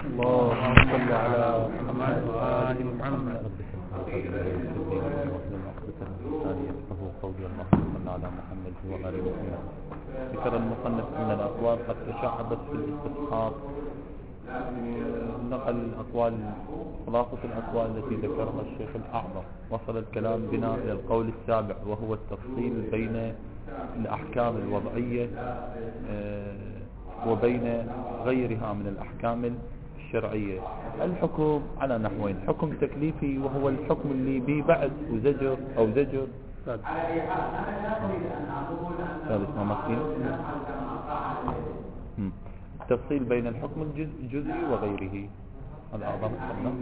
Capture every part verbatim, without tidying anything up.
اللهم صل على محمد وآل محمد. اللهم على محمد وآل محمد. ذكر المصنف أن الأقوال قد تشعبت في الاستصحاب، نقل الأقوال خلاصة الأقوال التي ذكرها الشيخ الأعظم. وصل الكلام بنا إلى القول السابع، وهو التفصيل بين الأحكام الوضعية وبين غيرها من الأحكام الشرعية. الحكم على نحوين: حكم تكليفي وهو الحكم اللي به بعد وزجر أو زجر ثالث ما مصين. التفصيل بين الحكم الجزئي وغيره الأعظم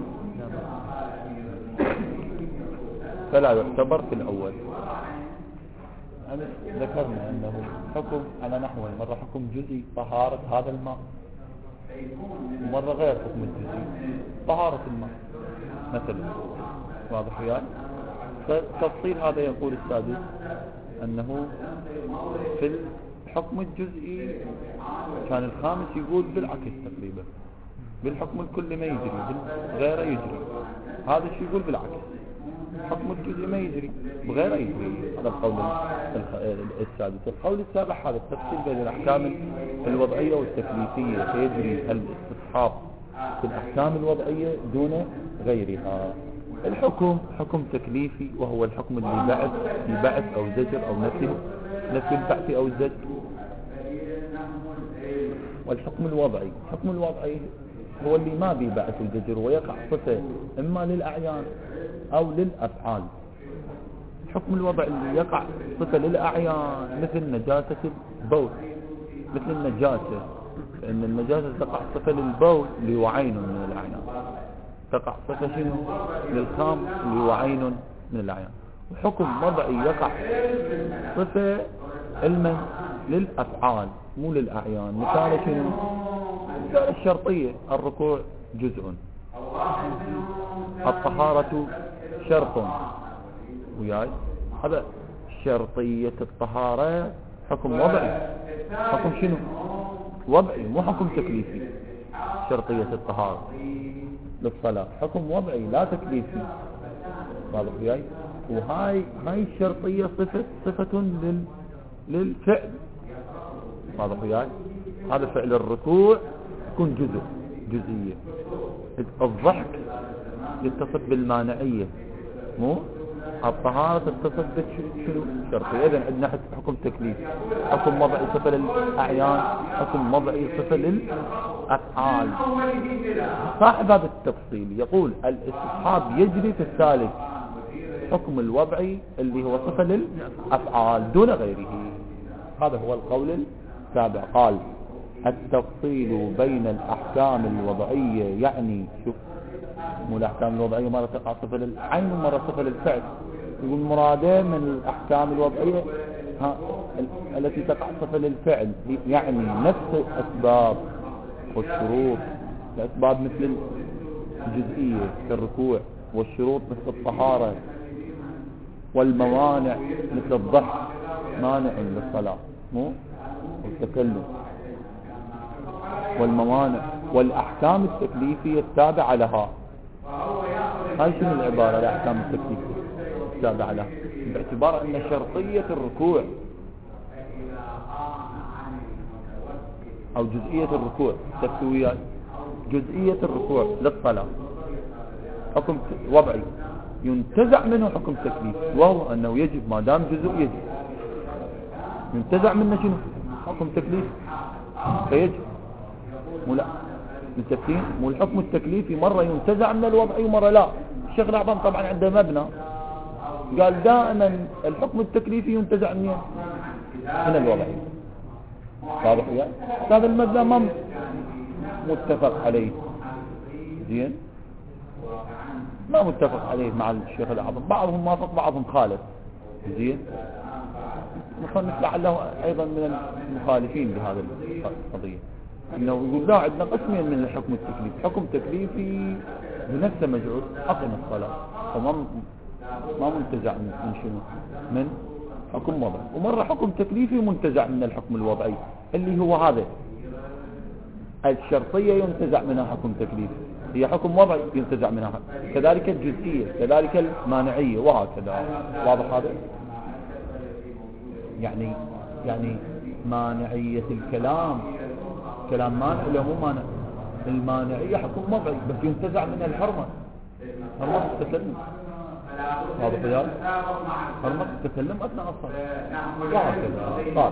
فلا يعتبر في الأول. يعني ذكرنا أنه حكم على نحوين: مرة حكم جزئي طهارة هذا الماء، ومرة غير حكم الجزئي طهارة الماء مثلا. واضح وياك؟ فتفصيل هذا يقول السادس أنه في الحكم الجزئي كان الخامس يقول بالعكس تقريبا، بالحكم الكلي ما يجري، غيره يجري. هذا الشيء يقول بالعكس، حكم الجزئي ما يجري بغيره يجري. هذا القول السادس. القول السابع هذا التفصيل بين الأحكام الوضعية والتكليفية، فيجري الاستصحاب في الأحكام الوضعية دون غيرها. الحكم حكم تكليفي وهو الحكم اللي بعث في بعث أو زجر أو نفي نفي البعث أو الزجر. والحكم الوضعي الحكم الوضعي هو اللي ما به بعث الزجر ويقع صفة إما للأعيان أو للأفعال. الحكم الوضعي اللي يقع صفة للأعيان مثل نجاسة البول، مثل النجاسة، لأن النجاسة تقع صفة للبول اللي هو عين من الأعيان، تقع صفة شنو للخام اللي هو عين من الأعيان. وحكم وضعي يقع صفة علما للأفعال مو للأعيان. مثال شنو؟ مثال الشرطية: الركوع جزء، الطهارة شرط. وياي هذا شرطية الطهارة حكم وضعي، حكم شنو وضعي مو حكم تكليفي. شرطية الطهارة للصلاة حكم وضعي لا تكليفي. واضح وياي؟ وهاي هاي الشرطية صفة صفة لل للفعل. واضح وياي؟ هذا فعل الركوع يكون جزء جزئية. الضحك يتصف بالمانعية مو الطهارة تتصف بشنو شرطية. إذن عندنا حكم تكليفي، حكم وضعي صفة للأعيان، حكم وضعي صفة للأفعال. صاحب هذا التفصيل يقول الاستصحاب يجري في الثالث، حكم الوضعي اللي هو صفة للأفعال دون غيره. هذا هو القول السابع. قال التفصيل بين الأحكام الوضعية، يعني شوف مو الأحكام الوضعية مرة تقع صفة للعين ومرة صفة للفعل. يقول مراده من الأحكام الوضعية ها التي تقع صفة للفعل، يعني نفس الأسباب والشروط. الأسباب مثل الجزئية كالركوع، والشروط مثل الطهارة، والموانع مثل الضحك مانع للصلاة مو والتكلم. والموانع والأحكام التكليفية التابعة لها. هاي شنو العبارة الأحكام التكليفية التابعة لها؟ باعتبار أن شرطية الركوع أو جزئية الركوع تسويات جزئية الركوع للصلاة حكم وضعي ينتزع منه حكم تكليفي، وهو أنه يجب ما دام جزء يجب. ينتزع منه شنو حكم تكليفي فيجب مو لا متفقين. مو الحكم التكليفي مرة ينتزع من الوضعي ومرة لا. الشيخ الأعظم طبعا عنده مبنى قال دائما الحكم التكليفي ينتزع من من الوضعي. واضح يعني؟ هذا المبنى ما متفق عليه زين، ما متفق عليه مع الشيخ الأعظم. بعضهم موافق بعضهم خالف زين. مثلا لعله أيضا من المخالفين بهذا القضية انه يقول لا عندنا قسمين من الحكم التكليفي: حكم تكليفي بنفسه مجعول اقم الصلاة وما ما منتزع من شنو من حكم وضعي، ومرة حكم تكليفي منتزع من الحكم الوضعي اللي هو هذا الشرطية ينتزع منها حكم تكليفي، هي حكم وضعي ينتزع منها، كذلك الجزئية، كذلك المانعية، وهكذا. واضح هذا؟ يعني يعني مانعية الكلام كلام مانع ولا مو مانع؟ المانعية حكم وضعي بس ينتزع منها الحرمة، حرمة التكلم. واضح يا رجال؟ حرمة التكلم أثناء الصلاة، وهكذا. قال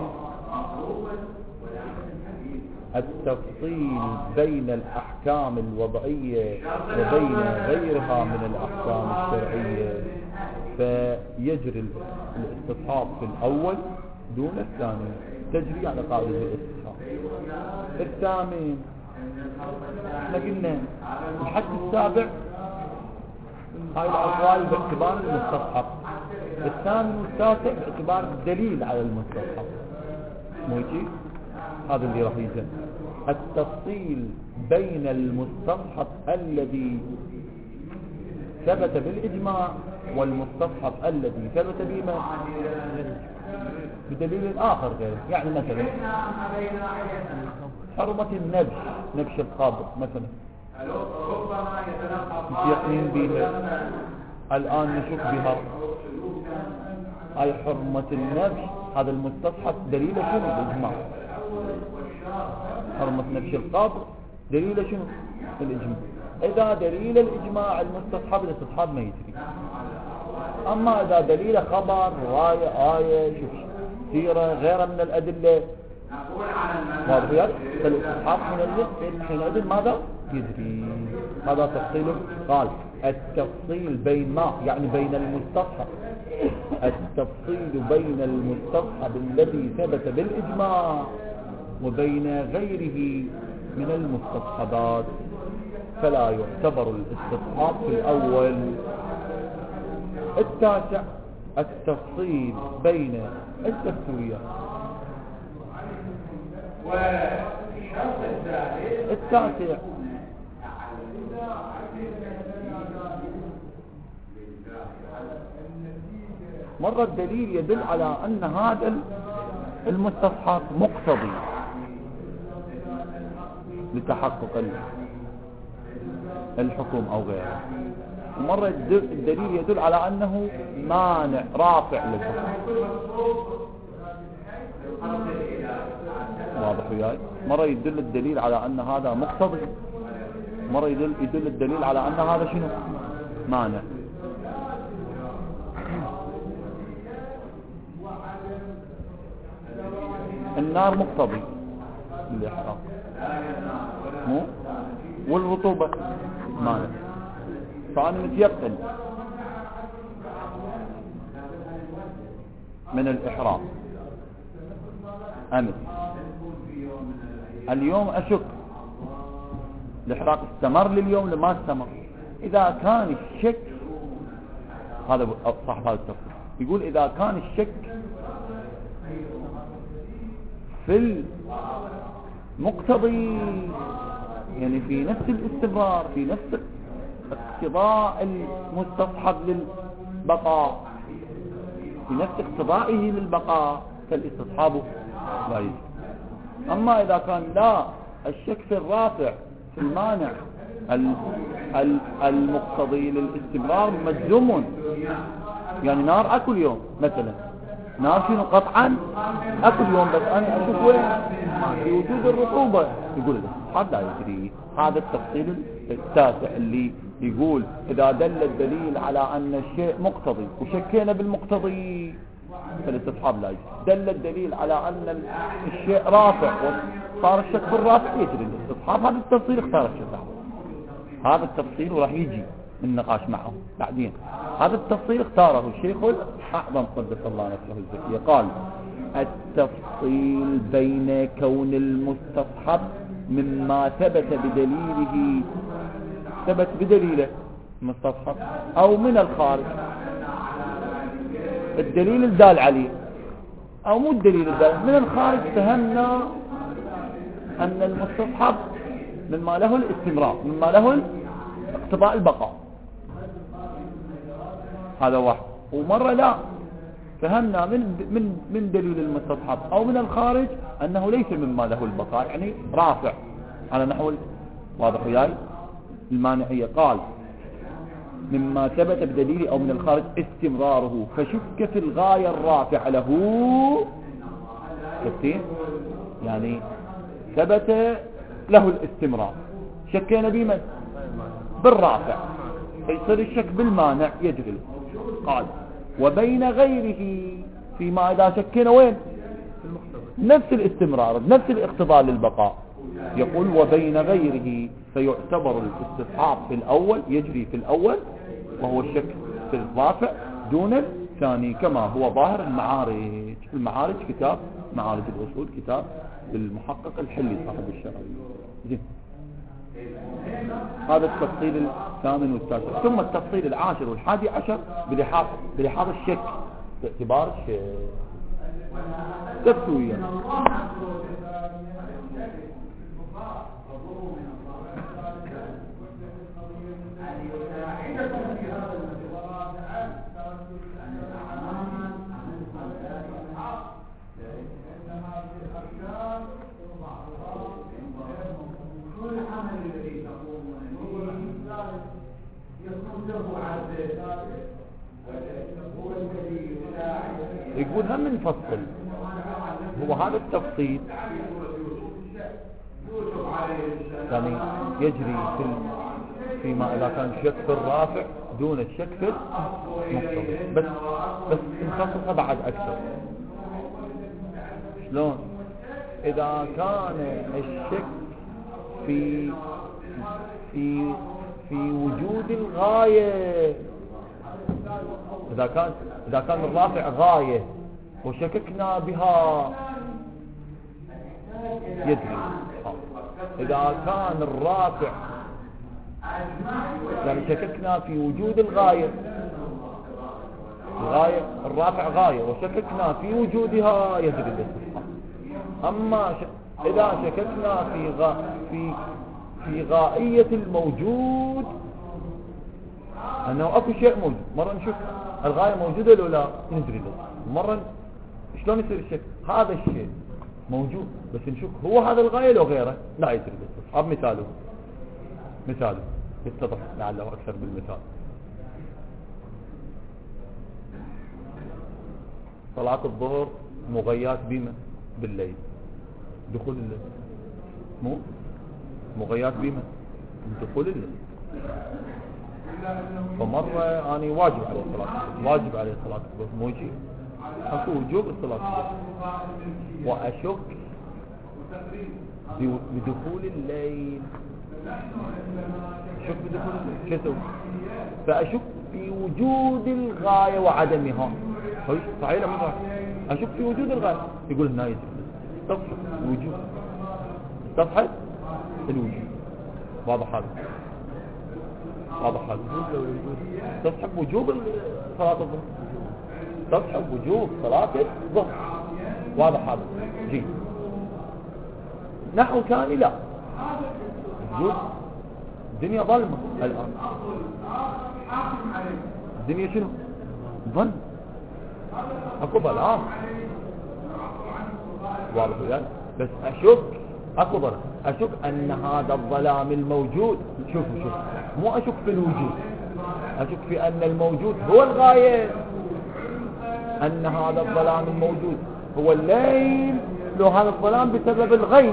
التفصيل بين الأحكام الوضعية وبين غيرها من الأحكام الشرعية، فيجري الاستصحاب في الأول دون الثاني، تجري على قاعدة الاستصحاب. الثامن احنا قلنا الحد السابع هاي الأقوال باعتبار المستصحب، الثامن والتاسع باعتبار الدليل على المستصحب. مو يجي هذا اللي راح يجي التفصيل بين المستصحب الذي ثبت بالإجماع والمستصحب الذي ثبت بما بدليل آخر غيره. يعني مثلا حرمة النبش، نبش القبر مثلا، يقين بها الآن نشك بها، هاي حرمة النبش، هذا المستصحب دليل شنو؟ الإجماع. حرمة نبش القبر دليل شنو؟ الإجماع. إذا دليل الإجماع المستصحب، الاستصحاب ما يجري. أما إذا دليل خبر، رواية، آية، شوف سيرة، غيرها من الأدلة، واضح يا؟ فالاستصحاب حينئذ ماذا يجري؟ هذا تفصيل. قال التفصيل بين ما يعني بين المستصحب، التفصيل بين المستصحب الذي ثبت بالإجماع وبين غيره من المستصحبات، فلا يعتبر الاستصحاب في الأول. التاسع التفصيل بين التسوية. التاسع مرة الدليل يدل على أن هذا المستصحب مقتضي لتحقق الحكم أو غيره، ومرة الدليل يدل على أنه مانع رافع للحكم. واضح وياي؟ مرة يدل الدليل على أن هذا مقتضي، مرة يدل, يدل الدليل على أن هذا شنو؟ مانع. النار مقتضي للإحراق مو؟ والرطوبة مانع، فأنا متيقن من الإحراق أمس، اليوم أشك الإحراق استمر لليوم لما استمر. إذا كان الشك، هذا صاحب هذا التفصيل يقول إذا كان الشك في المقتضي، يعني في نفس الاستمرار، في نفس اقتضاء المستصحب للبقاء، في نفس اقتضائه للبقاء، فالاستصحاب لا يجب. أما إذا كان لا، الشك في الرافع في المانع المقتضي للاستمرار مجزوم، يعني نار أكل يوم مثلا، نار شنو قطعا أكل يوم، بس أنا أشوف وين في وجود الرطوبة، يقول الاستصحاب لا يجري. هذا التفصيل التاسع اللي يقول إذا دل الدليل على أن الشيء مقتضي وشكينا بالمقتضي فالاستصحاب لا يجري. دل الدليل على أن الشيء رافع وصار الشك بالرافع يجري الاستصحاب. هذا التفصيل اختار الشيخ، هذا التفصيل وراح يجي النقاش معه بعدين. هذا التفصيل اختاره الشيخ الأعظم قدس الله نفسه الزكية. قال التفصيل بين كون المستصحب مما ثبت بدليله، ثبت بدليله مستصحب، أو من الخارج، الدليل الدال عليه أو مو الدليل الدال من الخارج، فهمنا أن المستصحب مما له الاستمرار، مما له اقتضاء البقاء، هذا واحد. ومرة لا، فهمنا من من من دليل المستصحب أو من الخارج أنه ليس مما له البقاء، يعني رافع على نحو واضح وياي المانعية. قال مما ثبت بدليل أو من الخارج استمراره فشك في الغاية الرافع له. شفتين يعني ثبت له الاستمرار، شكينا بمن؟ بالرافع، فيصير الشك بالمانع يجري. قال وبين غيره فيما إذا شكينا وين؟ نفس الاستمرار نفس الاقتضاء للبقاء. يقول وبين غيره فيعتبر الاستصحاب في الأول يجري في الأول وهو الشك في الرافع دون الثاني كما هو ظاهر المعارج. المعارج كتاب معارج الأصول كتاب للمحقق الحلي صاحب الشرعي. زين هذا التفصيل الثامن والتاسع. ثم التفصيل العاشر والحادي عشر بلحاظ بلحاظ الشك باعتبار الشك تسوية. يقول هم نفصل هو هذا التفصيل يعني يجري في فيما إذا كان شك في الرافع دون الشك في المقتضي، بس بس نخصصها بعد أكثر. شلون؟ إذا كان الشك في في في وجود الغاية، إذا كان إذا كان الرافع غاية وشككنا بها يدري. إذا كان الرافع يعني شككنا في وجود الغاية، الغاية الرافع غاية وشككنا في وجودها يدري الاستصحاب. أما ش... إذا شككنا في غا... في في غائية الموجود أنه أكو شيء موجود، مرة نشوف الغاية موجودة لو لا ندري له، مرة شلون يصير الشك هذا الشيء موجود بس نشوف هو هذا الغاية لو غيره لا يدري له. أب مثاله مثاله يتضح لعله أكثر بالمثال. صلاة الظهر مغيات بما بالليل، دخول الليل مو مغيات بما دخول الليل. فمرة أنا واجب عليه الصلاة واجب عليه الصلاة الظهر مو شيء أكو وجوب الصلاة الظهر وأشك بدخول الليل، أشك بدخول الليل شو فأشك في وجود الغاية وعدمها. صحيح لما صحيح أشك في وجود الغاية يقول هنا يجب استصحب الوجود، استصحب الوجود. واضح هذا واضح هذا استصحب وجوب صلاة الظهر، استصحب وجوب صلاة الظهر. واضح هذا. جي نحو ثاني لا وجود الدنيا ظلمة الآن، الدنيا شنو ظلم اكو ظلام. واضح يعني بس اشك اكو ظلام، اشك ان هذا الظلام الموجود شوفوا شوف مو اشك في الوجود، اشك في ان الموجود هو الغاية، ان هذا الظلام الموجود هو الليل لو هذا الظلام بسبب الغيب،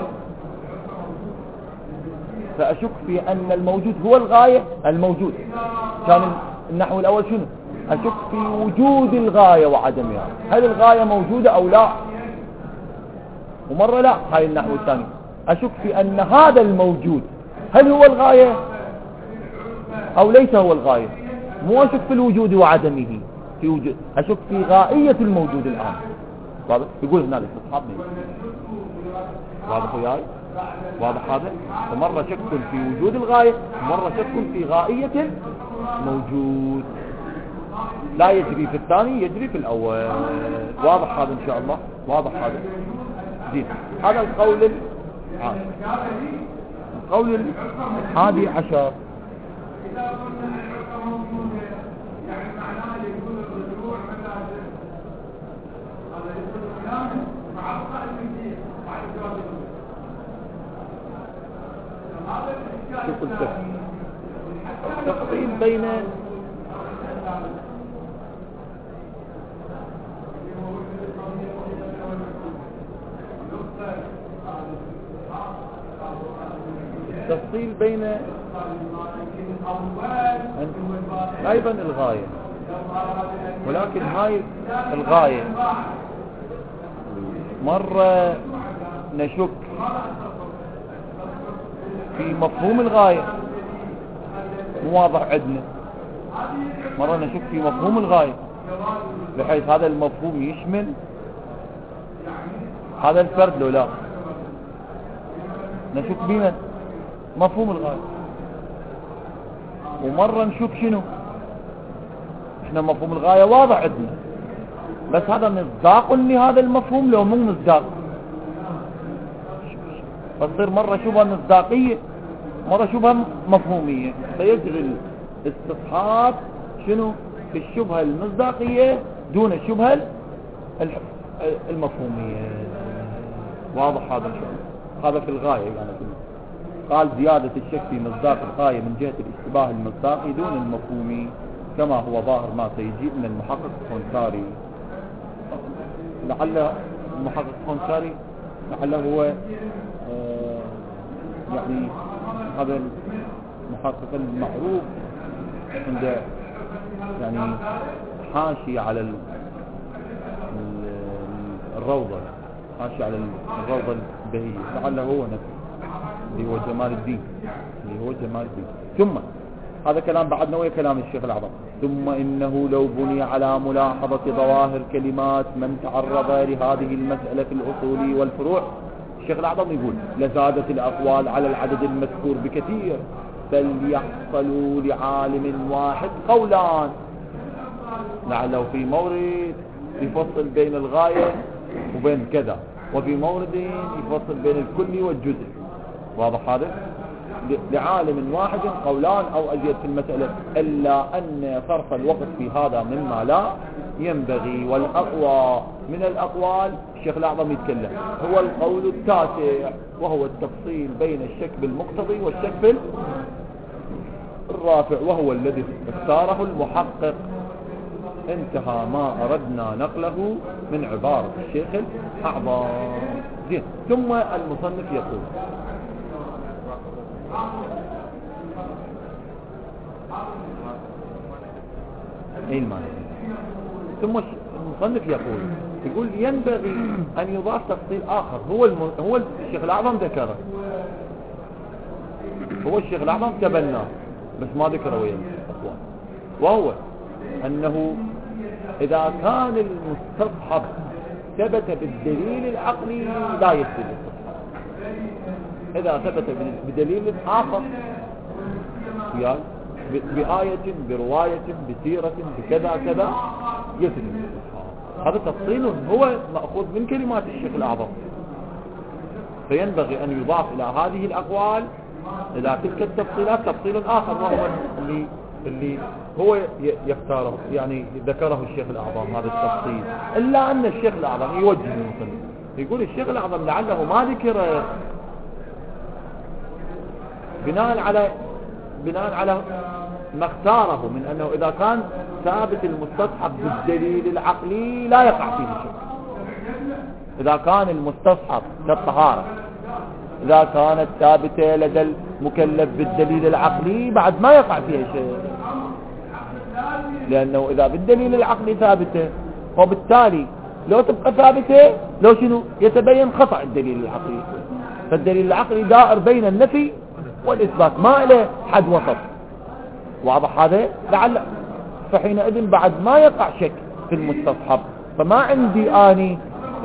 فاشك في ان الموجود هو الغاية الموجود. كان النحو الاول شنو؟ أشك في وجود الغاية وعدمها، هل الغاية موجودة أو لا؟ ومرة لا. هاي النحو الثاني أشك في أن هذا الموجود هل هو الغاية أو ليس هو الغاية. مو أشك في الوجود وعدمه، في وجود أشك في غائية الموجود الآن. واضح؟ يقول هنا الاستصحاب واضح وياي؟ واضح هذا؟ فمرة شك في وجود الغاية ومرة شك في غائية الموجود، لا يجري في الثاني يجري في الأول. واضح هذا إن شاء الله؟ واضح هذا. زين هذا القول العاشر. القول الحادي عشر شوف الفرق التفصيل بين التفصيل بين أيضا الغاية، ولكن هاي الغاية مرة نشك في مفهوم الغاية مو واضح عندنا، مرة نشك في مفهوم الغاية بحيث هذا المفهوم يشمل هذا الفرد لو لا، نشك بنا مفهوم الغاية. ومرة نشوف شنو احنا مفهوم الغاية واضح عندنا، بس هذا مصداق لهذا المفهوم لو مو مصداق، فتصير مرة شوفها مصداقية مرة شوفها مفهومية، فيجري الاستصحاب شنو في الشبهة المصداقية دون الشبهة المفهومية. واضح هذا الشيء؟ هذا في الغاية يعني قال زيادة الشك في مصداق الغاية من جهة الاشتباه المصداقي دون المفهومي، كما هو ظاهر ما سيجيء من المحقق الخنساري. لعل المحقق الخنساري لعله هو آه يعني هذا المحقق المعروف عند يعني حاشي على ال الروضة، حاشي على الروضة البهية، لعله هو نفسه اللي هو جمال الدين اللي هو جمال الدين. ثم هذا كلام بعدنا ويا كلام الشيخ الأعظم. ثم إنه لو بني على ملاحظة ظواهر كلمات من تعرض لهذه المسألة في الأصول والفروع، الشيخ الأعظم يقول لزادت الأقوال على العدد المذكور بكثير، فليحصلوا لعالم واحد قولان، لعله في مورد يفصل بين الغاية وبين كذا، وفي مورد يفصل بين الكل والجزء. واضح هذا؟ لعالم واحد قولان أو أزيد في المسألة، إلا أن صرف الوقت في هذا مما لا ينبغي. والأقوى من الأقوال الشيخ الأعظم يتكلم هو القول التاسع، وهو التفصيل بين الشك بالمقتضي والشك بالرافع، وهو الذي اختاره المحقق. انتهى ما أردنا نقله من عبارة الشيخ الأعظم. زين. ثم المصنف يقول ايه المعنى؟ ثم المصنف يقول يقول ينبغي أن يضاف تفصيل آخر هو الم... هو الشيخ الأعظم ذكره، هو الشيخ الأعظم تبناه بس ما ذكره ويا الأخوان، وهو أنه إذا كان المستصحب ثبت بالدليل العقلي لا يثبت الاستصحاب، إذا ثبت بدليل آخر يعني بآية برواية بسيرة بكذا كذا يثبت الاستصحاب. هذا تفصيل هو مأخوذ من كلمات الشيخ الأعظم، فينبغي أن يضاف إلى هذه الأقوال إلى تلك التفصيلات تفصيل آخر، وهو اللي اللي هو يختاره يعني ذكره الشيخ الأعظم هذا التفصيل. إلا أن الشيخ الأعظم يوجه المصنف يقول الشيخ الأعظم لعله ما ذكر بناء على بناء على ما اختاره من أنه إذا كان ثابت المستصحب بالدليل العقلي لا يقع فيه شك. إذا كان المستصحب كالطهارة إذا كانت ثابتة لدى المكلف بالدليل العقلي بعد ما يقع فيها شيء، لأنه إذا بالدليل العقلي ثابتة وبالتالي لو تبقى ثابتة لو شنو يتبين خطأ الدليل العقلي، فالدليل العقلي دائر بين النفي والإثبات ما له حد وسط. واضح هذا؟ لعل فحينئذ بعد ما يقع شك في المستصحب، فما عندي آني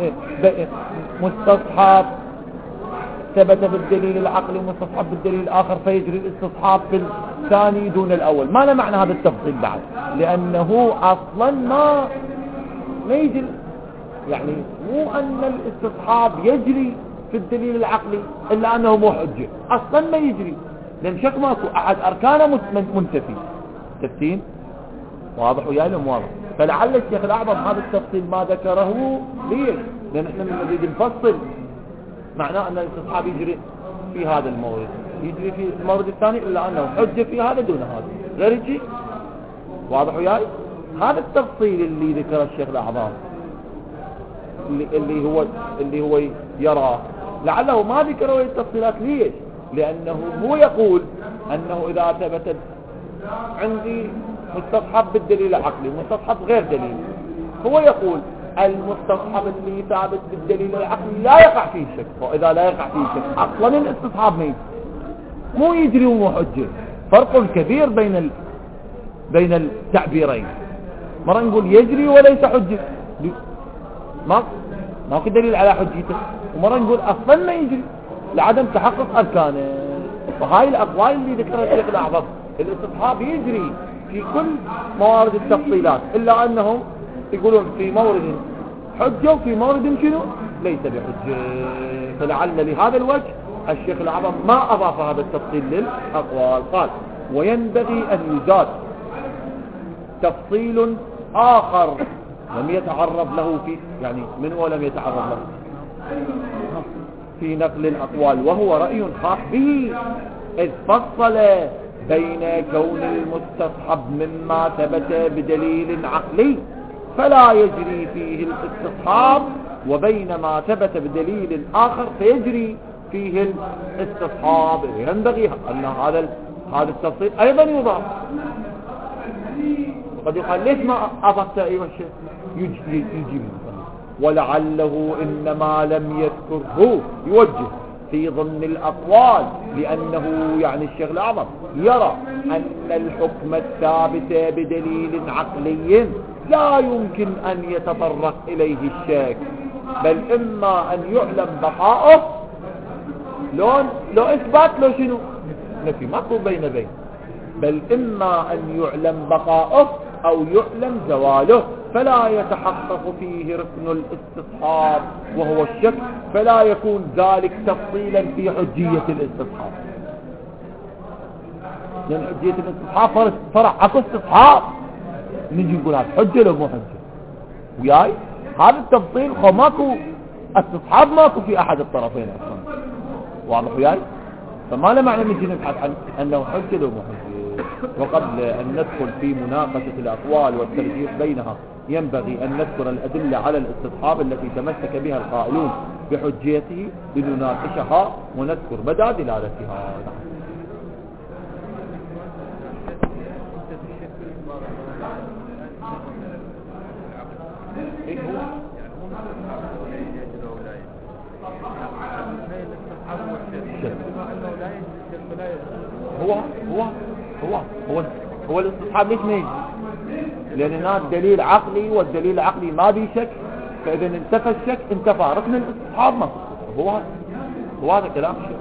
مستصحب ثبت بالدليل العقلي ومستصحب بالدليل الآخر فيجري الاستصحاب في الثاني دون الأول. ما له معنى هذا التفصيل بعد، لأنه أصلا ما ما يجري، يعني مو أن الاستصحاب يجري في الدليل العقلي إلا أنه مو حجة، أصلا ما يجري لأن شك ماكو أحد أركانه منتفي. تفتين واضح وياي لهم واضح؟ فلعل الشيخ الأعظم هذا التفصيل ما ذكره ليش؟ لأن احنا من نريد نفصل معناه أن الاستصحاب يجري في هذا المورد يجري في المورد الثاني إلا أنه حجة في هذا دون هذا غير شيء. واضح وياي؟ هذا التفصيل اللي ذكر الشيخ الأعظم اللي, اللي هو اللي هو يراه، لعله ما ذكروا التفصيلات. ليش؟ لأنه هو يقول أنه إذا ثبتت عندي مستصحب بالدليل العقلي مستصحب غير دليل، هو يقول المستصحب اللي ثابت بالدليل العقلي لا يقع فيه شك، وإذا لا يقع فيه شك أصلا الاستصحاب ميت مو يجري ومو حجة. فرق كبير بين ال... بين التعبيرين. مرة نقول يجري وليس حجة، ما ما في دليل على حجته، ومرة نقول أصلا ما يجري لعدم تحقق أركانه. وهاي الأقوال اللي ذكرها الشيخ الأعظم الاستصحاب يجري في كل موارد التفصيلات، إلا أنهم يقولون في مورد حجة وفي مورد شنو ليس بحجة. فلعل لهذا الوجه الشيخ الأعظم ما أضاف هذا التفصيل للأقوال. قال وينبغي أن يزاد تفصيل آخر لم يتعرض له في يعني من هو لم يتعرض له في نقل الأقوال، وهو رأي خاص به، إذ فصل بين كون المستصحب مما ثبت بدليل عقلي فلا يجري فيه الاستصحاب، وبين ما ثبت بدليل آخر فيجري فيه الاستصحاب. ينبغي أن هذا هذا التفصيل أيضا يضاف. وقد يقال ليش ما أضفت أيها الشيخ؟ يجيب ولعله إنما لم يذكره يوجه في ضمن الأقوال، لأنه يعني الشيخ الأعظم يرى أن الحكم الثابت بدليل عقلي لا يمكن أن يتطرق إليه الشك، بل إما أن يعلم بقاؤه لو, لو إثبات لو شنو نفي، ماكو بين بين، بل إما أن يعلم بقاؤه أو يعلم زواله، فلا يتحقق فيه ركن الاستصحاب وهو الشك، فلا يكون ذلك تفصيلا في حجية الاستصحاب، لأن حجية الاستصحاب فرع عكو استصحاب. نجي نقول هذا حجة لو مو حجة وياي، هذا التفصيل خو ماكو استصحاب ماكو في أحد الطرفين أصلا. واضح وياي؟ فما له معنى نجي نبحث عن أنه حجة لو مو حجة. وقبل أن ندخل في مناقشة الأقوال والترجيح بينها ينبغي أن نذكر الأدلة على الاستصحاب التي تمسك بها القائلون بحجيته لنناقشها ونذكر مدى دلالتها. هو هو هو هو هو الاستصحاب ليش ما يجي؟ لأن هناك دليل عقلي، والدليل العقلي ما بيه شك، فإذا انتفى الشك انتفى ركن الاستصحاب. ما هو هذا هو هذا كلام الشيخ.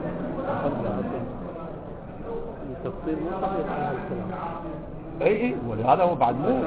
التفصيل مو صحيح على هالكلام. اي اي ولهذا هو بعد مو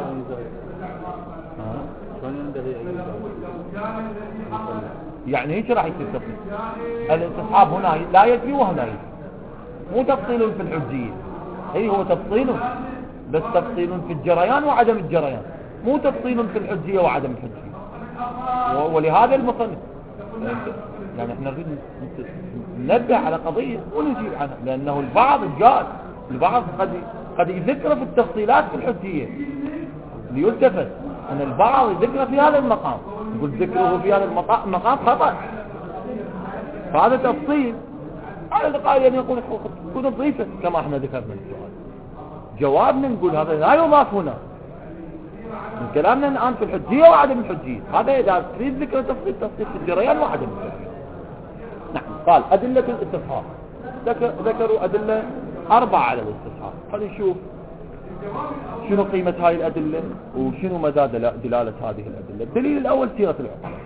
شلون ينبغي أن يزال؟ يعني ايش راح يصير تفصيل؟ الاستصحاب هنا لا يجري وهنا يجري، مو تفصيل في الحجية. اي هو تفصيل بس تفصيل في الجريان وعدم الجريان، مو تفصيل في الحجية وعدم الحجية. ولهذا المصنف يعني احنا نريد ننبه على قضية ونجيب عنها، لأنه البعض الجاد البعض قد قد يذكر في التفصيلات في الحجية ليلتفت أن البعض يذكر في هذا المقام، يقول ذكره في هذا المقام خطأ، فهذا تفصيل على الأقل يعني يقول كن ضيفة كما احنا ذكرنا السؤال. جوابنا نقول هذا لا يضاف هنا من كلامنا الآن في الحجية وعدم الحجية. هذا إذا تريد ذكر تفصيل تفصيل في الجريان وعدم الجريان. نعم. قال أدلة الاستصحاب، ذكر ذكروا أدلة أربعة على الاستصحاب. خلينا نشوف شنو قيمة هاي الأدلة وشنو مدى دلالة هذه الأدلة. الدليل الأول سيرة العقلاء.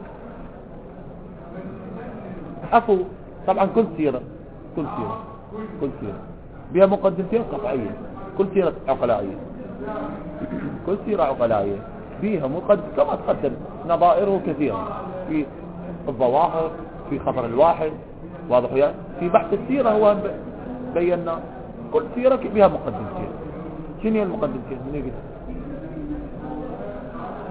أفو طبعا كل سيرة كل سيرة كل سيرة بها مقدمتين قطعية، كل سيرة عقلائية كل سيرة عقلائية فيها مقدم كما تقدم نظائره كثيرة في الظواهر في خبر الواحد. واضح يعني في بحث السيرة هو بينا كل سيرة بها مقدمتين. شنو هي المقدمتين؟ من يقول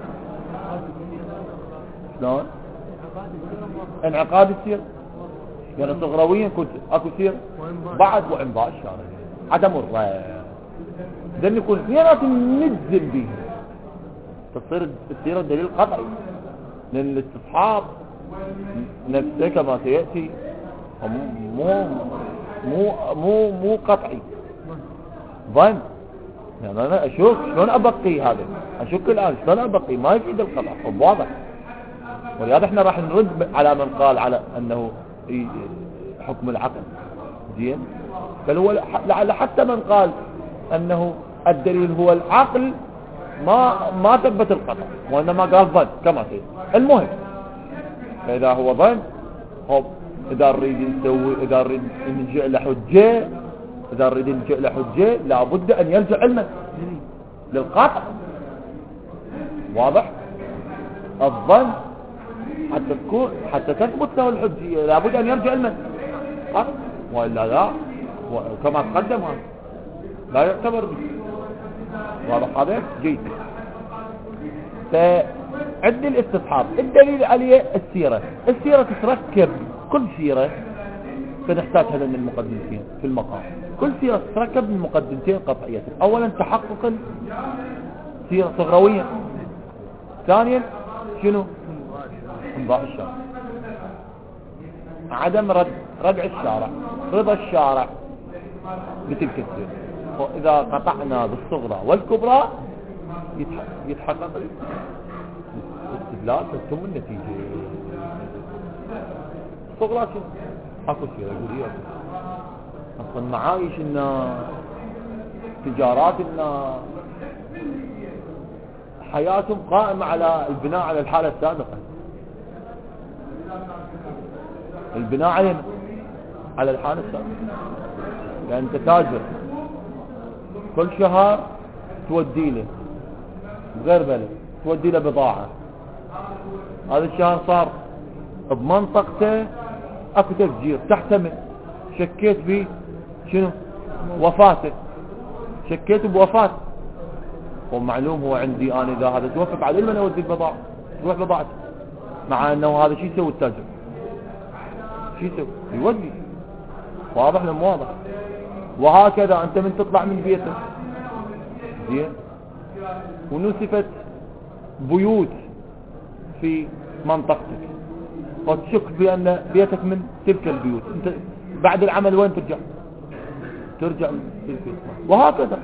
شلون انعقاد السيرة؟ يعني صغرويا كنت اكو سير بعد وانباء الشارع عدم الرأي لأن يكون خيارات نجزم به تصير تصير الدليل قطعي لأن الاستصحاب نفسه كما سيأتي مو مو مو مو قطعي ظن يعني أنا أشوف شلون أبقي هذا أشك الآن شلون أبقي ما يفيد القطع واضح. ولهذا احنا راح نرد على من قال على أنه حكم العقل زين بل هو لعل حتى من قال أنه الدليل هو العقل ما ما ثبت القطع وإنما قال ظن كما سيد. المهم فإذا هو ظن هو إذا نريد نسوي إذا نريد نلجأ لحجة إذا نريد نلجأ لحجة لابد أن يرجع علما للقطع واضح. الظن حتى تكون حتى تثبت له الحجية لابد أن يرجع علما وإلا لا وكما تقدم هذا لا يعتبر به واضح هذا جيد. فعند الاستصحاب الدليل عليه السيرة السيرة تتركب كل سيرة فنحتاج هذا من المقدمتين في المقام كل سيرة تتركب من مقدمتين قطعية. أولا تحقق سيرة صغروية ثانيا شنو انضاء الشارع عدم رد ردع الشارع رضا الشارع بتلك السيرة. وإذا قطعنا بالصغرى والكبرى يتحقق الاستدلال تتم النتيجة. الصغرى شنو اكو سيرة يقول ايه اصلا معايش الناس تجارات الناس حياتهم قائمة على البناء على الحالة السابقة البناء على على الحالة السابقة. يعني انت تاجر كل شهر تودي له بغير بلد تودي له بضاعة هذا الشهر صار بمنطقته اكو تفجير تحتمل شكيت به شنو وفاته شكيت بوفاة ومعلوم هو عندي انا اذا هذا توفق على من اودي البضاعة تروح بضاعته مع انه هذا شو يسوي التاجر شو يسوي يودي واضح لم واضح. وهكذا انت من تطلع من بيتك زين ونسفت بيوت في منطقتك وتشك بأن بيتك من تلك البيوت انت بعد العمل وين ترجع ترجع من تلك البيوت وهكذا.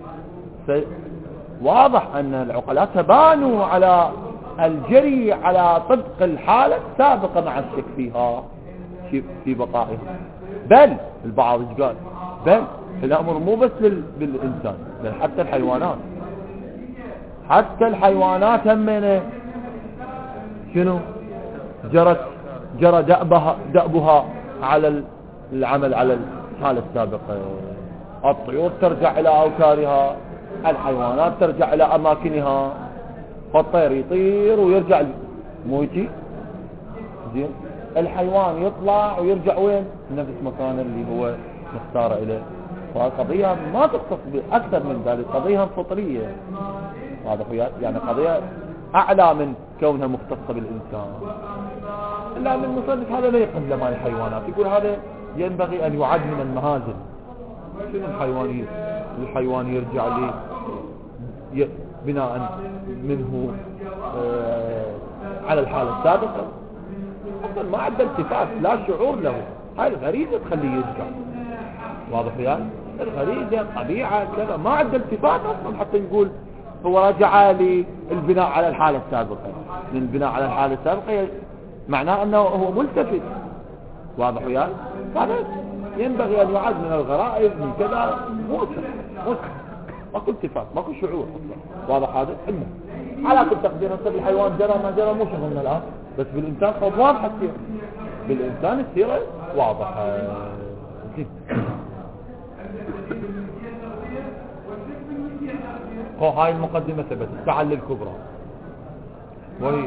واضح ان العقلاء تبانوا على الجري على طبق الحالة السابقة مع الشك فيها في بقائها. بل البعض قال بل الامر مو بس بالانسان بل حتى الحيوانات حتى الحيوانات همنا شنو جرت جرى دأبها دأبها على العمل على الحالة السابقة. الطيور ترجع الى اوكارها الحيوانات ترجع الى اماكنها فالطير يطير ويرجع مو هيك زين الحيوان يطلع ويرجع وين نفس مكانه اللي هو مختار إليه. فالقضية ما تختص بأكثر من ذلك قضية فطرية واضح يعني قضية أعلى من كونها مختصة بالإنسان. إلا أن المصنف هذا لا يقل مع الحيوانات يقول هذا ينبغي أن يعد من المهازل. شنو الحيوان الحيوان يرجع لي بناء منه آه على الحالة السابقة أصلا ما عنده التفات لا شعور له. هاي الغريزة تخليه يرجع واضح يعني الغريزة طبيعة كذا ما عنده التفات أصلا حتى نقول هو رجع للبناء على الحالة السابقة. من البناء على الحالة السابقة معناه أنه هو ملتفت واضح يعني هذا ينبغي أن يعد من الغرائز من كذا موسى موسى ماكو التفات ماكو شعور أصلا واضح هذا علمه. على كل تقدير هسه الحيوان جرى ما جرى مو شغلنا الآن بس بالإنسان خب واضحة السيرة بالإنسان السيرة واضحة جدا. هاي المقدمة ثبت التعلل الكبرى وهي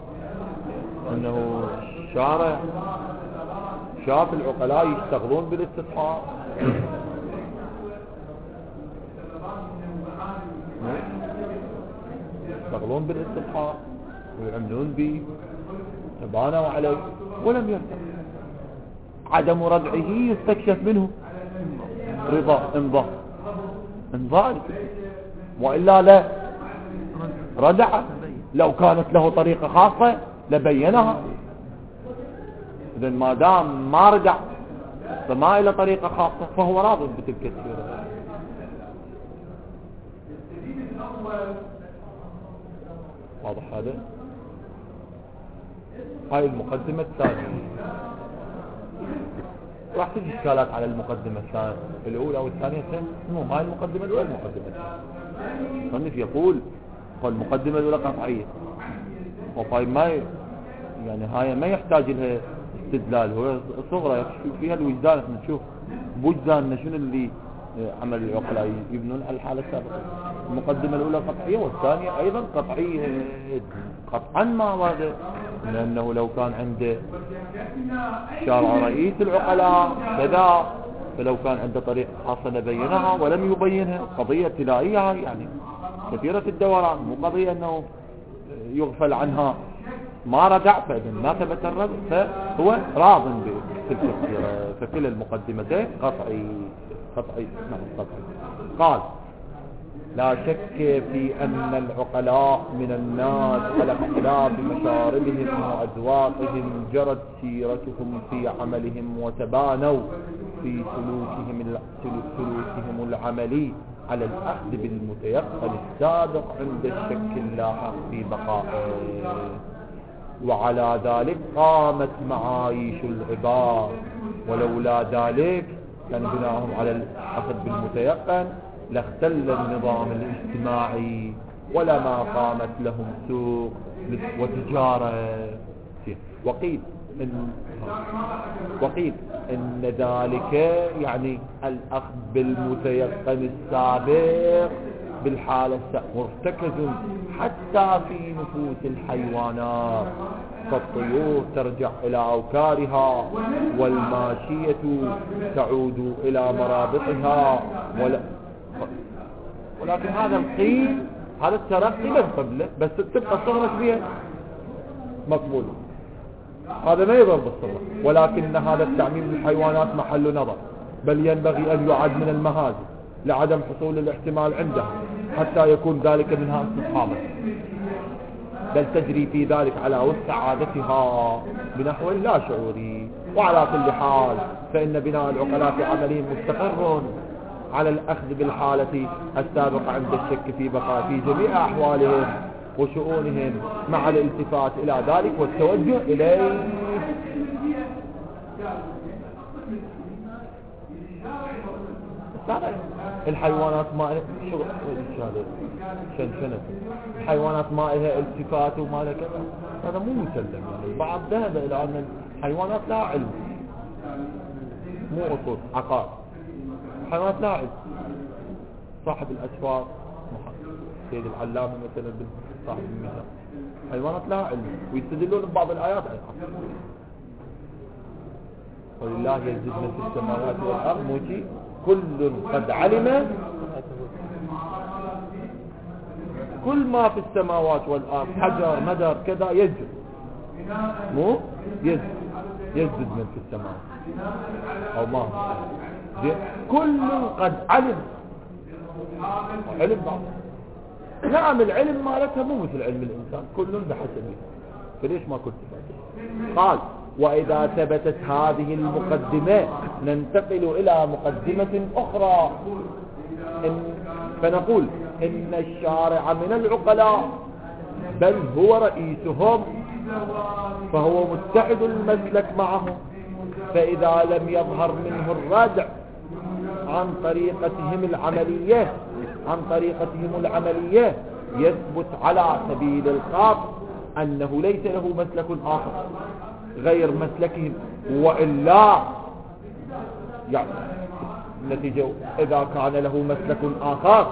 أنه الشارع شاف العقلاء يشتغلون بالاستصحاب يشتغلون بالاستصحاب ويعملون به تبانوا عليه ولم يرتب عدم ردعه يستكشف منه رضا امضاء امضاء، وإلا لا ردع. لو كانت له طريقة خاصة لبينها. إذا ما دام ما ردع فما إلى طريقة خاصة فهو راض بتلك السيرة. واضح هذا؟ هاي المقدمة الثانية. راح تجي إشكالات على المقدمة الثانية الأولى والثانية. مو هاي المقدمة الأولى المقدمة الثانية. صنف يقول قال المقدمة الأولى قطعية، وطيب ما يعني هاي ما يحتاج لها استدلال، هو صغرى يكشف فيها الوجدان. احنا نشوف بوجداننا شنو اللي عمل العقلاء يبنون على الحالة السابقة. المقدمة الأولى قطعية والثانية أيضا قطعية قطعا ما ورد، لأنه لو كان عنده شارع رئيس العقلاء كذا فلو كان عنده طريقة خاصة لبينها ولم يبينها. قضية ابتلائية يعني كثيرة الدوران، مو قضية أنه يغفل عنها ما ردع. فإذا ما ثبت الردع فهو راض بتلك السيرة. فكل المقدمتين قطعي قطعي نعم قطعي. قال لا شك في أن العقلاء من الناس على اختلاف مشاربهم وأذواقهم جرت سيرتهم في عملهم وتبانوا في سلوكهم سلوكهم العملي على الأخذ بالمتيقن السابق عند الشك اللاحق في بقائه، وعلى ذلك قامت معايش العباد. ولولا ذلك كان بناهم على الأخذ بالمتيقن لاختل النظام الاجتماعي ولما قامت لهم سوق وتجارة. وقيل إن وقيل إن ذلك يعني الأخذ بالمتيقن السابق بالحالة مرتكز حتى في نفوس الحيوانات، فالطيور ترجع إلى أوكارها والماشية تعود إلى مرابطها. ولا ولكن هذا القيل هذا الترقي من قبله، بس تبقى الصغرة فيها مقبول. هذا ما يضر بالصغرة، ولكن هذا التعميم للحيوانات محل نظر، بل ينبغي أن يعد من المهازل لعدم حصول الاحتمال عندها حتى يكون ذلك منها استصحابا، بل تجري في ذلك على وسع عادتها بنحو لا شعوري. وعلى كل حال فإن بناء العقلاء في عملهم مستقر على الأخذ بالحالة السابقة عند الشك في بقاء في جميع أحوالهم وشؤونهم، مع الالتفات إلى ذلك والتوجه إليه. الحيوانات ما شغل شنشنة، الحيوانات ما لها التفات وما لها كذا، هذا مو مسلم. يعني البعض ذهب إلى أن الحيوانات لا علم، مو أصول عقار. الحيوانات لا علم. صاحب الأسفار سيد العلامة مثلا صاحب المثال، الحيوانات لا علم، ويستدلون ببعض الآيات أيضا. ولله يسجد من في السماوات والأرض موجي كل قد علم كل ما في السماوات والأرض، حجر مدر كذا يسجد، مو يسجد يسجد من في السماوات أو ما كل قد علم. علم بعض نعم، العلم مالتها مو مثل علم الإنسان، كل بحسبه، فليش ما كنت فاتح. قال وإذا ثبتت هذه المقدمة ننتقل إلى مقدمة أخرى، إن فنقول إن الشارع من العقلاء بل هو رئيسهم، فهو متحد المسلك معهم، فإذا لم يظهر منه الردع عن طريقتهم العملية عن طريقتهم العملية يثبت على سبيل القاطع أنه ليس له مسلك آخر غير مسلكهم، وإلا يعني النتيجة إذا كان له مسلك آخر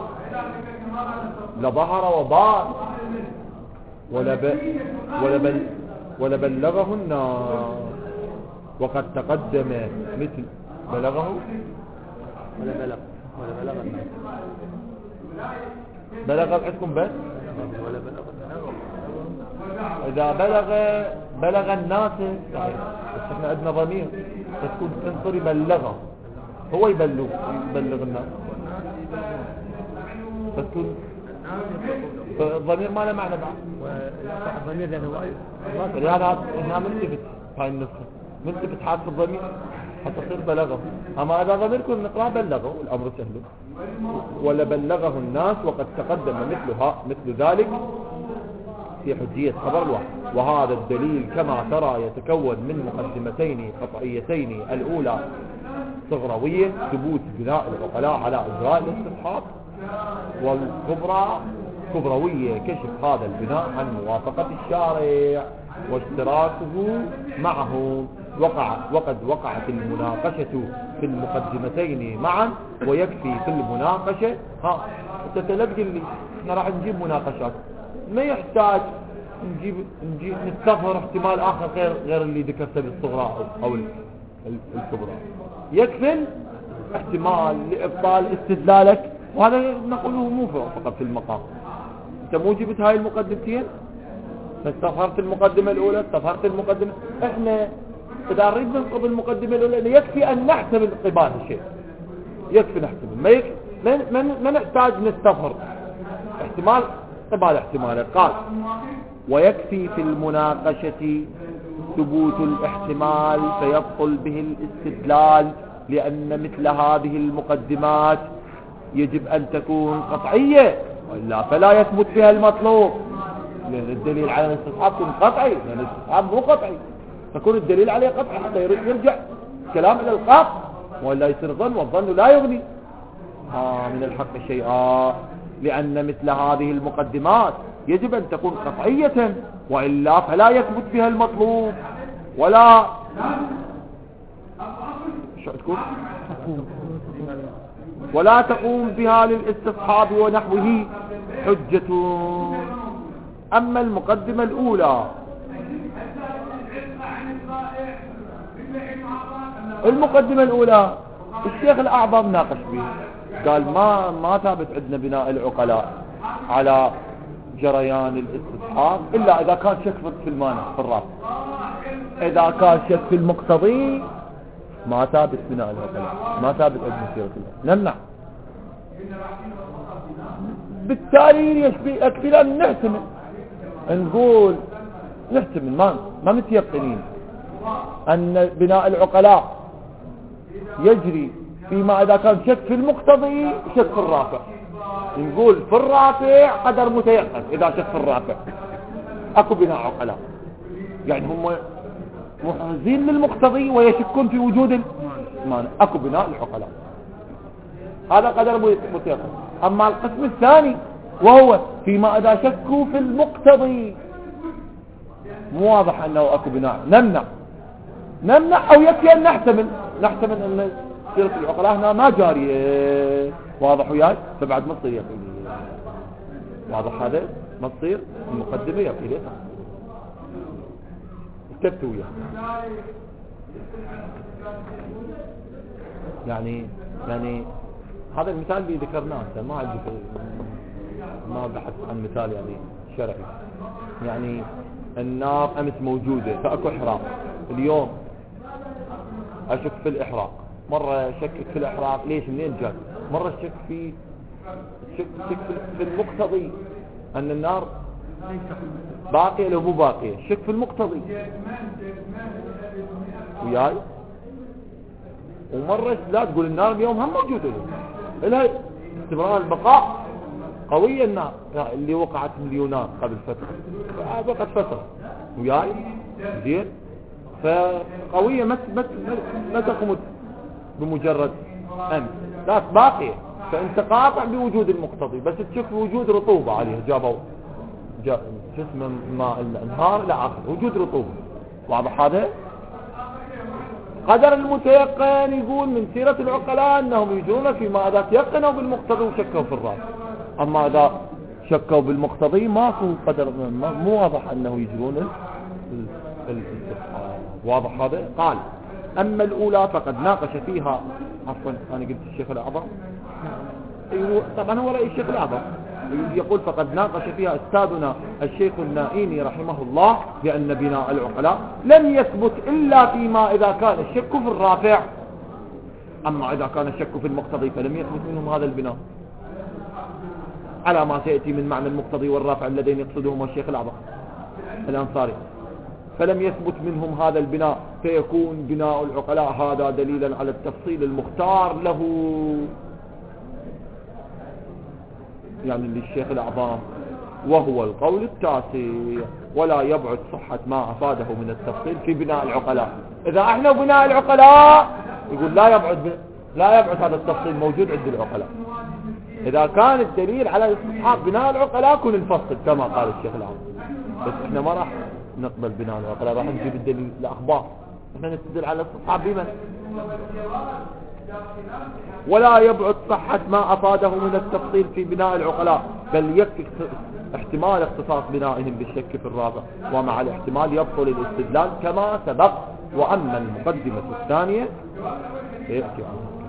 لظهر وبان ولب ولبل ولبلغه الناس. وقد تقدم مثل بلغه ولا بلغ ولا بلغ الناس بلغ عندكم بس ولا بلغ إذا بلغ بلغ الناس صحيح، بس احنا عندنا ضمير تكون تنصري بلغه، هو يبلغ يبلغ الناس، فتكون الضمير ما له معنى بعد. والضمير لأنه هذا هنا ملتفت، هاي النسخة ملتفت حرف الضمير حتى تصير بلغه. أما إذا ضمير كل نقرأ بلغه الأمر سهل، ولا بلغه الناس وقد تقدم مثلها مثل ذلك في حجية خبر الواحد. وهذا الدليل كما ترى يتكون من مقدمتين قطعيتين، الأولى صغروية ثبوت بناء العقلاء على إجراء الاستصحاب، والكبرى كبروية كشف هذا البناء عن موافقة الشارع واشتراكه معه. وقع وقد وقعت المناقشة في المقدمتين معا، ويكفي في المناقشة ها تتلقى لي احنا راح نجيب مناقشات، ما يحتاج نجيب نجيب نستظهر احتمال آخر غير غير اللي ذكرته بالصغرى أو الكبرى. يكفي احتمال لإبطال استدلالك، وهذا نقوله مو فقط في المقام. انت مو جبت هاي المقدمتين، استظهرت المقدمة الأولى استظهرت المقدمة. احنا إذا نريد ننقض المقدمة الأولى يكفي أن نحتمل قبال الشيء، يكفي نحتمل، ما يكفي ما, ما, ما نحتاج نستظهر احتمال قبال احتماله. قال ويكفي في المناقشة ثبوت الاحتمال فيبطل به الاستدلال، لأن مثل هذه المقدمات يجب أن تكون قطعية، وإلا فلا يثبت بها المطلوب، لأن الدليل على الاستصحاب يكون قطعي، لأن الاستصحاب مو قطعي، فكون الدليل عليه قطعي حتى يرجع كلام إلى القاط، وإلا يصير ظن، والظن لا يغني آه من الحق شيئا، لأن مثل هذه المقدمات يجب أن تكون قطعية، وإلا فلا يثبت بها المطلوب ولا شو تكون ولا تقوم بها للاستصحاب ونحوه حجة. أما المقدمة الأولى المقدمة الأولى الشيخ الأعظم ناقش بها، قال ما ما ثابت عندنا بناء العقلاء على جريان الاستصحاب إلا إذا كان شك في المانع في الرأس، إذا كان شك في المقتضي ما ثابت بناء العقلاء، ما ثابت عندنا سيرة الله نمنع. بالتالي يكفي أن نحتمل، نقول نحتمل ما ما متيقنين أن بناء العقلاء يجري فيما إذا كان شك في المقتضي شك في الرافع، نقول في الرافع قدر متيقن إذا شك في الرافع أكو بناء عقلاء، يعني هم محرزين للمقتضي ويشكون في وجود المانع، أكو بناء العقلاء، هذا قدر متيقن. أما القسم الثاني وهو فيما إذا شكوا في المقتضي مو واضح أنه أكو بناء، نمنع نمنع أو يكفي أن نحتمل نحتمل أن سيرة العقلاء هنا ما جارية، واضح وياي، فبعد ما تصير يقيني، واضح هذا ما تصير المقدمة يقيني استبتوا وياه. يعني يعني هذا المثال اللي ذكرناه ما عندي ما بحث عن مثال يعني شرعي، يعني النار أمس موجودة فأكو إحراق، اليوم أشك في الإحراق، مرة شكك في الإحراق ليش منين جاء، مرة شك في شك, شك في المقتضي أن النار باقية لو مو باقية، شك في المقتضي وياي. ومرة لا تقول النار اليوم هم موجودة لها استمرار البقاء قوية، النار اللي وقعت مليونات قبل فترة وقعت فترة وياي زين، فقوية ما ما تقوم بمجرد أمس، لا باقية، فأنت قاطع بوجود المقتضي، بس تشوف وجود رطوبة عليها، جابوا جاء جسم ماء الانهار لا آخر وجود رطوبة، واضح هذا. قدر المتيقن يقول من سيرة العقلاء أنهم يجون فيما إذا تيقنوا بالمقتضي وشكوا في الرأس، أما إذا شكوا بالمقتضي ماكو قدر مو واضح أنه يجرون الاستصحاب، واضح هذا. قال أما الأولى فقد ناقش فيها، عفوا أنا قلت الشيخ الأعظم، أيوه طبعا هو رأي الشيخ الأعظم، يقول فقد ناقش فيها أستاذنا الشيخ النائيني رحمه الله بأن بناء العقلاء لم يثبت إلا فيما إذا كان الشك في الرافع، أما إذا كان الشك في المقتضي فلم يثبت منهم هذا البناء على ما سيأتي من معنى المقتضي والرافع اللذين يقصدهما الشيخ الأعظم الأنصاري، فلم يثبت منهم هذا البناء، فيكون بناء العقلاء هذا دليلا على التفصيل المختار له يعني للشيخ الأعظم، وهو القول التاسع. ولا يبعد صحة ما أفاده من التفصيل في بناء العقلاء. إذا احنا بناء العقلاء يقول لا يبعد ب... لا يبعد هذا التفصيل موجود عند العقلاء. إذا كان الدليل على استصحاب بناء العقلاء كن الفصل كما قال الشيخ العظيم، بس احنا ما راح نقبل بناء العقلاء، راح نجيب الدليل الأخبار، احنا نستدل على استصحاب بمن. ولا يبعد صحة ما أفاده من التفصيل في بناء العقلاء، بل يكفي احتمال اختصاص بنائهم بالشك في الرابع، ومع الاحتمال يبطل الاستدلال كما سبق. وأما المقدمة الثانية فيأتي عنها.